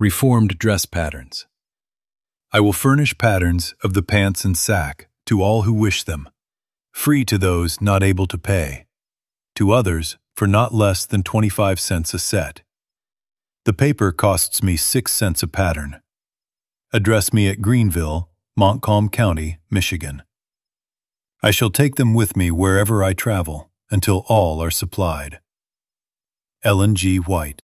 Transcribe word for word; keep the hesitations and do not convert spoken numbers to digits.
Reformed dress patterns. I will furnish patterns of the pants and sack to all who wish them, free to those not able to pay, to others for not less than twenty-five cents a set. The paper costs me six cents a pattern. Address me at Greenville, Montcalm County, Michigan. I shall take them with me wherever I travel until all are supplied. Ellen G. White.